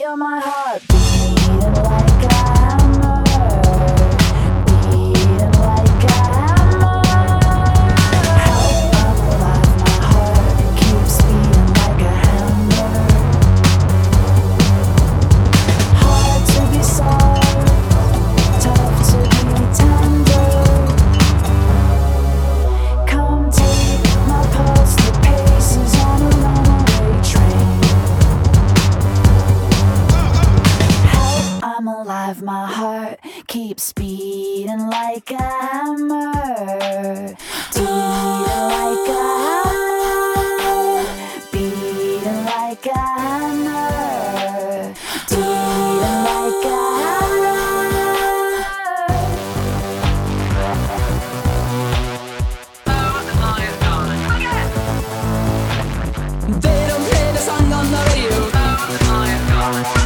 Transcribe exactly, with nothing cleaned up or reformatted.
feel my heart beating like a hammer, beating like a hammer. Help, I'm alive, my heart keeps beating like a hammer. Hard to be soft, tough to be tender. Come take my pulse, the pace is on a runaway train. Help, I'm alive, my heart keeps beating like a hammer, beating like a hammer, beating like a hammer, beating like a They don't play the song on the radio.